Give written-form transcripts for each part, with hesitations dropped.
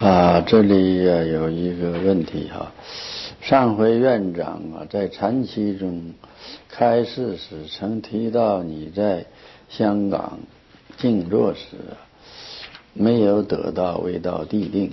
这里有一个问题上回院长在禅期中开示时曾提到你在香港静坐时没有得到未到地定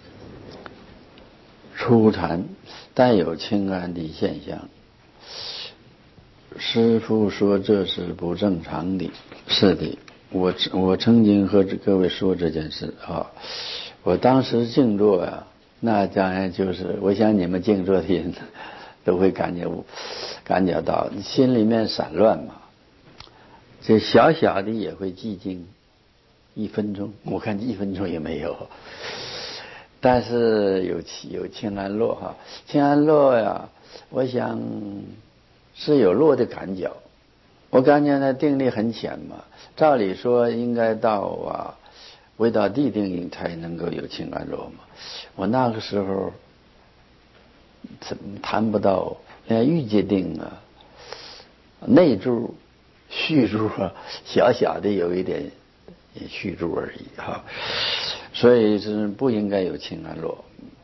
初禅，但有清安的现象。师父说这是不正常的。是的，我曾经和各位说这件事我当时静坐那当然就是我想你们静坐的人都会感觉到心里面散乱嘛，这小小的也会寂静1分钟，我看1分钟也没有。但是有清安落清安落我想是有落的感觉。我感觉呢定力很浅嘛，照理说应该到未到地定才能够有清安落嘛。我那个时候怎么谈不到连欲界定内住续住小小的有一点续住而已所以是不应该有清安落。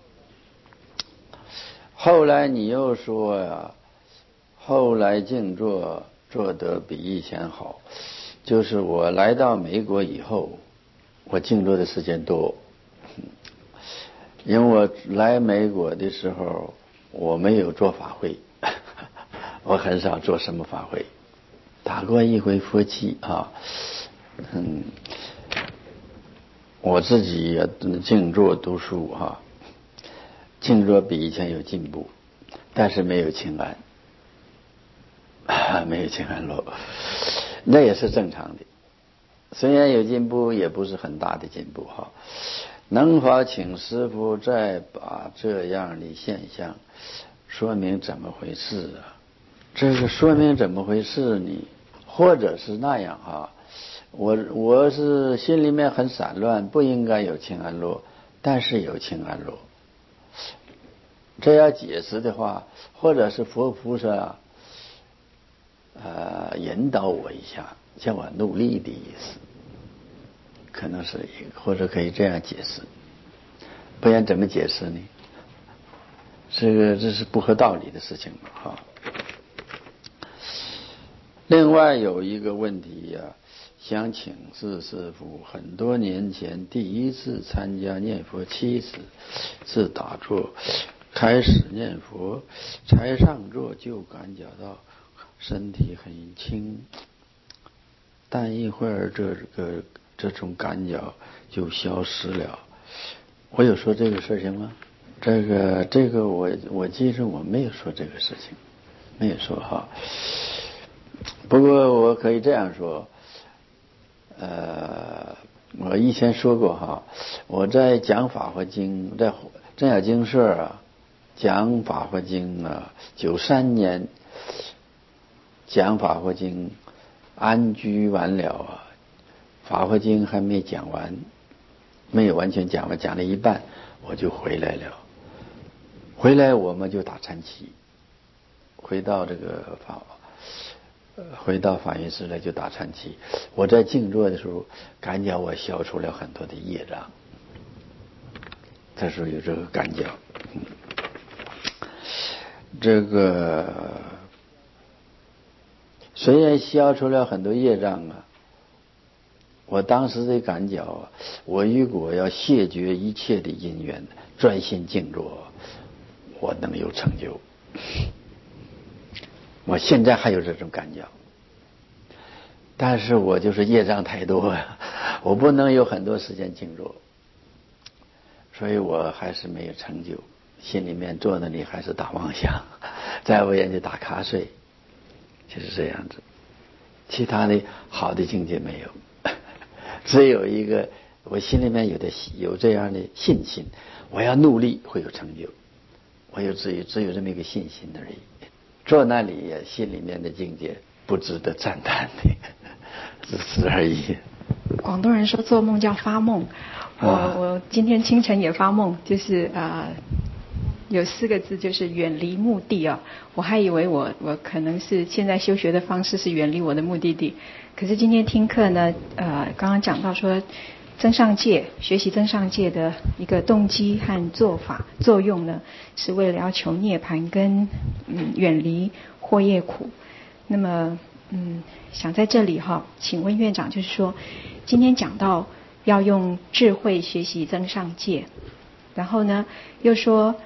后来你又说后来静坐做得比以前好，就是我来到美国以后我静坐的时间多。因为我来美国的时候我没有做法会我很少做什么法会，打过一回佛七我自己也静坐读书静坐比以前有进步，但是没有清安没有清安落，那也是正常的。虽然有进步也不是很大的进步能否请师父再把这样的现象说明怎么回事这个说明怎么回事呢？或者是那样我是心里面很散乱，不应该有清安落，但是有清安落。这要解释的话，或者是佛菩萨引导我一下，叫我努力的意思，可能是一个，或者可以这样解释。不然怎么解释呢？这是不合道理的事情嘛另外有一个问题想请示师父，很多年前第一次参加念佛七时是打坐，开始念佛才上座就感觉到身体很轻，但一会儿这种感觉就消失了。我有说这个事情吗？这个我记着我没有说这个事情，没有说不过我可以这样说，我以前说过我在讲法华经，在真雅经社讲法华经93年讲法华经安居完了法华经还没讲完，没有完全讲完，讲了一半我就回来了。回来我们就打禅期，回到法院寺来就打禅期。我在静坐的时候感觉我消除了很多的业障，这时候有这个感觉。这个虽然消除了很多业障我当时的感觉我如果要谢绝一切的因缘，专心静坐，我能有成就。我现在还有这种感觉，但是我就是业障太多我不能有很多时间静坐，所以我还是没有成就，心里面坐那里还是打妄想，在我眼里打瞌睡，就是这样子。其他的好的境界没有，只有一个我心里面有这样的信心，我要努力会有成就，我只有这么一个信心而已。坐那里心里面的境界不值得赞叹的，只是而已。 广东人说做梦叫发梦，我今天清晨也发梦，就是有4个字，就是远离目的我还以为我可能是现在修学的方式是远离我的目的地，可是今天听课呢刚刚讲到说增上戒，学习增上戒的一个动机和做法作用呢，是为了要求涅槃跟远离惑业苦。那么想在这里请问院长，就是说今天讲到要用智慧学习增上戒，然后呢又说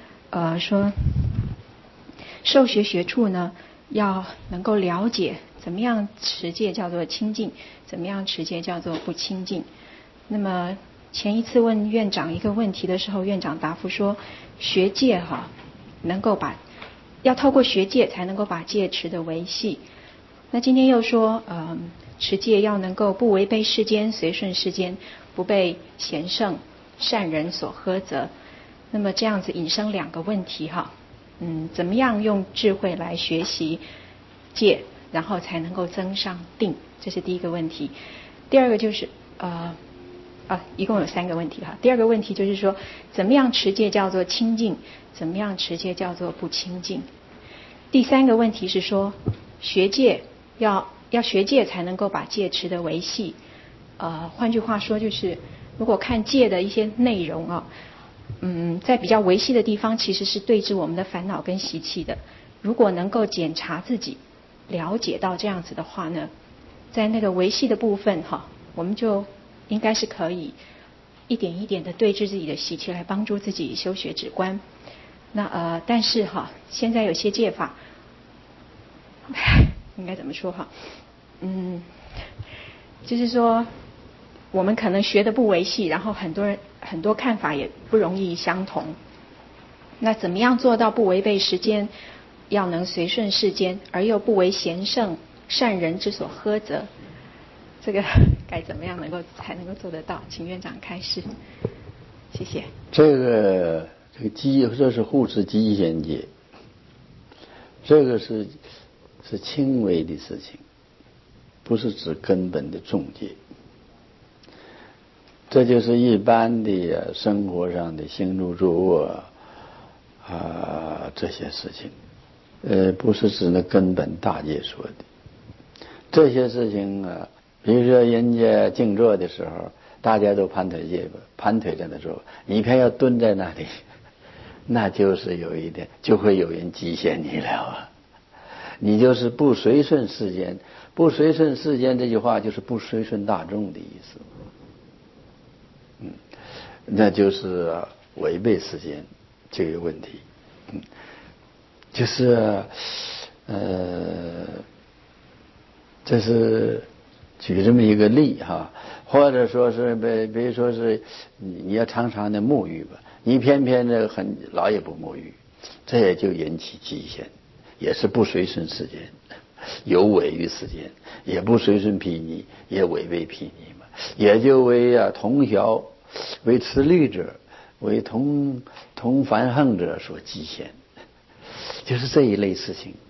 受学学处呢要能够了解怎么样持戒叫做清净，怎么样持戒叫做不清净。那么前一次问院长一个问题的时候，院长答复说学戒能够要透过学戒才能够把戒持得维系。那今天又说持戒要能够不违背世间，随顺世间，不被贤圣善人所呵责。那么这样子引申两个问题怎么样用智慧来学习戒，然后才能够增上定，这是第一个问题。第二个就是一共有3个问题第二个问题就是说，怎么样持戒叫做清净，怎么样持戒叫做不清净。第3个问题是说，学戒要学戒才能够把戒持得维系。换句话说就是，如果看戒的一些内容在比较维系的地方，其实是对治我们的烦恼跟习气的。如果能够检查自己，了解到这样子的话呢，在那个维系的部分我们就应该是可以一点一点的对治自己的习气，来帮助自己修学止观。那但是现在有些戒法应该怎么说就是说我们可能学的不维系，然后很多看法也不容易相同。那怎么样做到不违背时间，要能随顺世间，而又不为贤圣善人之所呵责？这个该怎么样才能够做得到？请院长开示，谢谢。 这个这是护持极限戒，这个是轻微的事情，不是指根本的重戒。这就是一般的生活上的行住坐卧这些事情，不是指那根本大戒说的这些事情比如说人家静坐的时候，大家都盘腿在那坐，你偏要蹲在那里，那就是有一点就会有人讥嫌你了你就是不随顺世间，不随顺世间这句话就是不随顺大众的意思。那就是违背世间这个问题。就是这是举这么一个例或者说是比如说是你要常常的沐浴吧，你偏偏老也不沐浴，这也就引起嫉嫌，也是不随顺世间，有违于世间，也不随顺毗尼，也违背毗尼嘛，也就为同学为持律者，为同凡横者所嫉嫌，就是这一类事情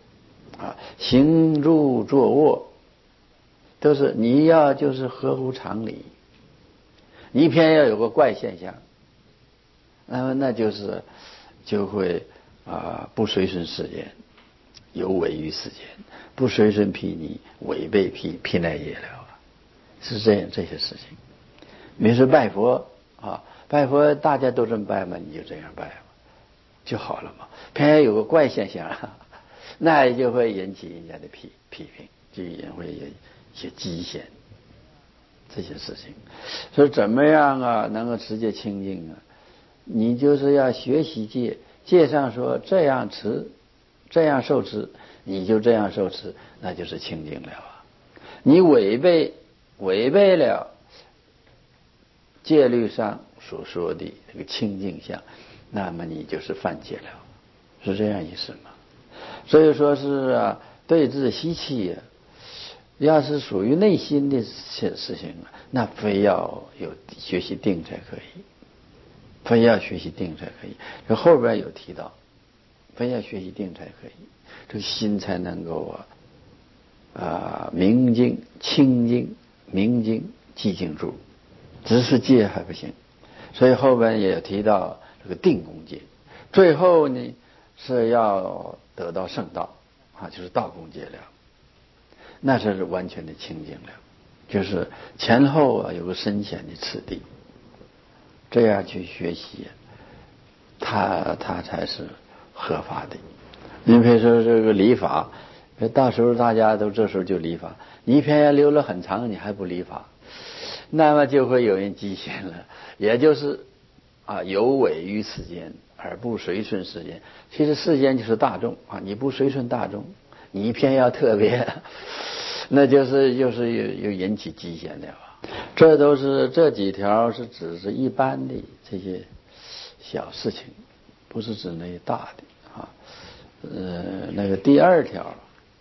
行住坐卧都是你要就是合乎常理，你偏要有个怪现象，那就会不随顺世间，有违于世间，不随顺毗尼，违背毗奈耶了是这样这些事情。比如说拜佛拜佛大家都这么拜嘛，你就这样拜嘛就好了嘛。偏有个怪现象那也就会引起人家的批评，就也会有一些讥嫌这些事情。所以怎么样能够持戒清净你就是要学习戒上说这样持，这样受持，你就这样受持，那就是清净了你违背了戒律上所说的这个清净相，那么你就是犯戒了，是这样意思吗？所以说是对治习气要是属于内心的事情那非要有学习定才可以，非要学习定才可以。这后边有提到，非要学习定才可以，这个心才能够明净、清净、明净、寂静住，只是戒还不行。所以后边也提到这个定功戒，最后呢是要得到圣道就是道功戒了，那是完全的清净了。 就是前后啊有个深浅的次第，这样去学习，它才是合法的。你比如说这个理发，到时候大家都这时候就理发，你一片要留了很长，你还不理发，那么就会有人讥嫌了，也就是有违于世间而不随顺世间。其实世间就是大众啊，你不随顺大众，你一片要特别，那就是有引起讥嫌的吧。这都是这几条是只是一般的这些小事情，不是指那些大的啊。那个第二条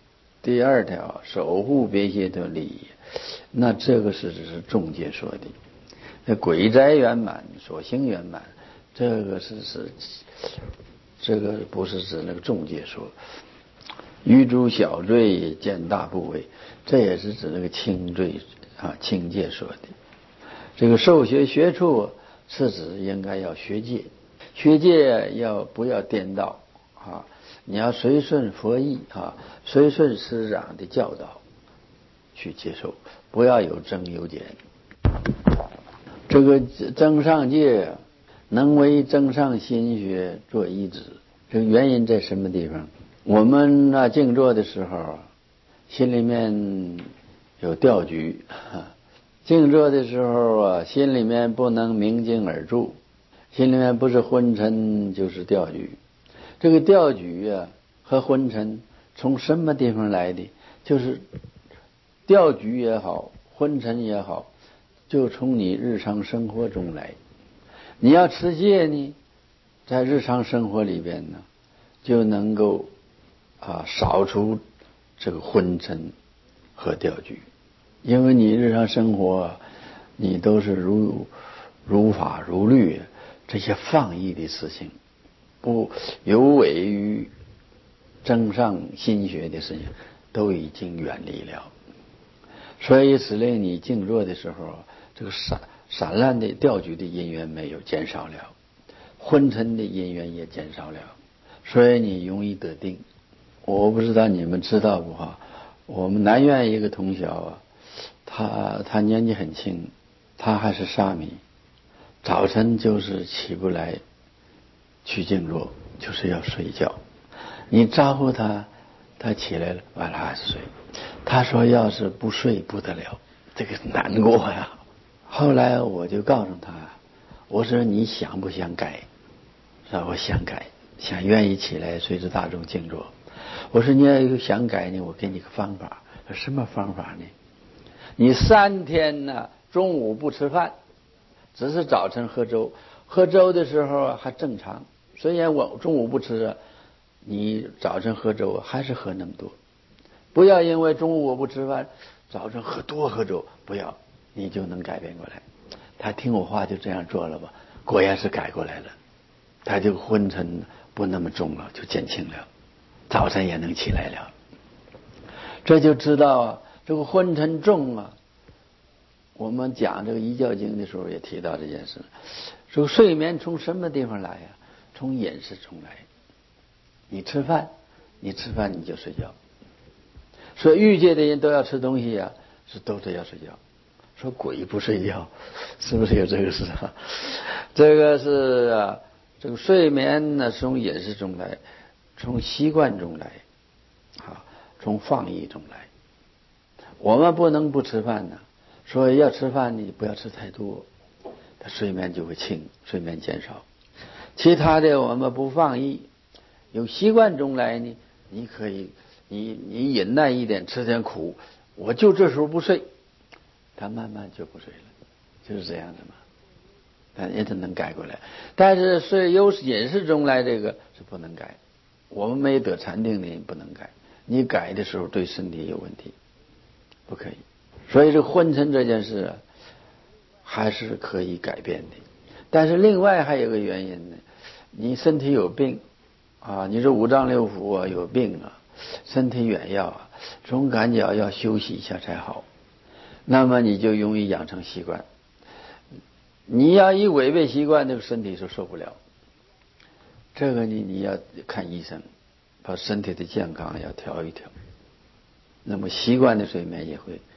守护别些的利益，那这个是只是中介说的。那鬼斋圆满，所行圆满，这个这个不是指那个中介说。余诸小罪见大不为，这也是指那个轻罪轻戒说的。这个受学学处是指应该要学戒，学戒不要颠倒你要随顺佛意随顺师长的教导去接受，不要有增有减。这个增上戒能为增上心学做依止，这个原因在什么地方？我们静坐的时候，心里面有调局静坐的时候心里面不能明镜而住，心里面不是昏沉就是调局。这个调局和昏沉从什么地方来的？就是调局也好，昏沉也好，就从你日常生活中来。你要持戒呢，在日常生活里边呢，就能够扫除这个昏沉和调局。因为你日常生活你都是如法如律，这些放逸的事情，不有违于增上心学的事情，都已经远离了。所以使令你静坐的时候，这个散乱的调局的因缘没有减少了，昏沉的因缘也减少了，所以你容易得定。我不知道你们知道不我们南院一个同学他年纪很轻，他还是沙弥，早晨就是起不来去静坐，就是要睡觉。你招呼他起来了，完了还是睡。他说要是不睡不得了，这个难过呀。后来我就告诉他，我说你想不想改？说我想改，愿意起来随着大众静坐。我说你要有想改呢，我给你个方法。说什么方法呢？你3天呢中午不吃饭，只是早晨喝粥，喝粥的时候还正常，虽然我中午不吃你早晨喝粥还是喝那么多。不要因为中午我不吃饭，早晨喝粥，不要，你就能改变过来。他听我话就这样做了吧，果然是改过来了，他就昏沉不那么重了，就减轻了，早晨也能起来了。这就知道这个昏沉重我们讲这个遗教经的时候也提到这件事。说睡眠从什么地方来从饮食中来。你吃饭你就睡觉。说欲界的人都要吃东西是都得要睡觉。说鬼不睡觉，是不是有这个事这个是这个睡眠呢，从饮食中来，从习惯中来从放逸中来。我们不能不吃饭所以要吃饭你不要吃太多，他睡眠就会轻，睡眠减少。其他的我们不放逸，有习惯中来呢，你可以你忍耐一点，吃点苦，我就这时候不睡，他慢慢就不睡了，就是这样的嘛。但也能改过来。但是由饮食中来这个是不能改，我们没得禅定的人不能改，你改的时候对身体有问题，不可以。所以这昏沉这件事还是可以改变的。但是另外还有个原因呢，你身体有病你这五脏六腑有病身体远要总感觉要休息一下才好，那么你就容易养成习惯。你要一违背习惯，这个身体就受不了。这个你要看医生，把身体的健康要调一调，那么习惯的睡眠也会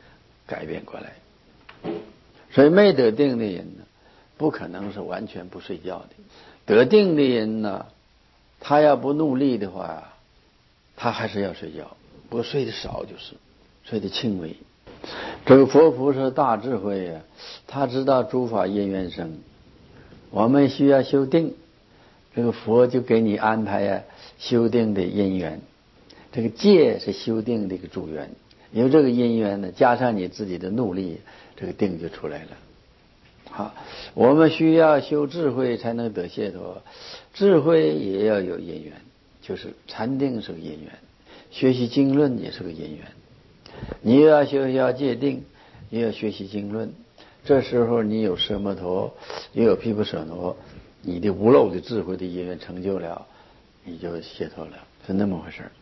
改变过来。所以没得定的人呢，不可能是完全不睡觉的。得定的人呢，他要不努力的话，他还是要睡觉，不过睡得少就是，睡得轻微。这个佛菩萨大智慧啊，他知道诸法因缘生，我们需要修定，这个佛就给你安排啊修定的因缘。这个戒是修定的一个助缘，有这个因缘呢，加上你自己的努力，这个定就出来了。好，我们需要修智慧才能得解脱，智慧也要有因缘，就是禅定是个因缘，学习经论也是个因缘。你又要修要戒定，又要学习经论，这时候你有奢摩陀，又有毗婆舍那，你的无漏的智慧的因缘成就了，你就解脱了，是那么回事。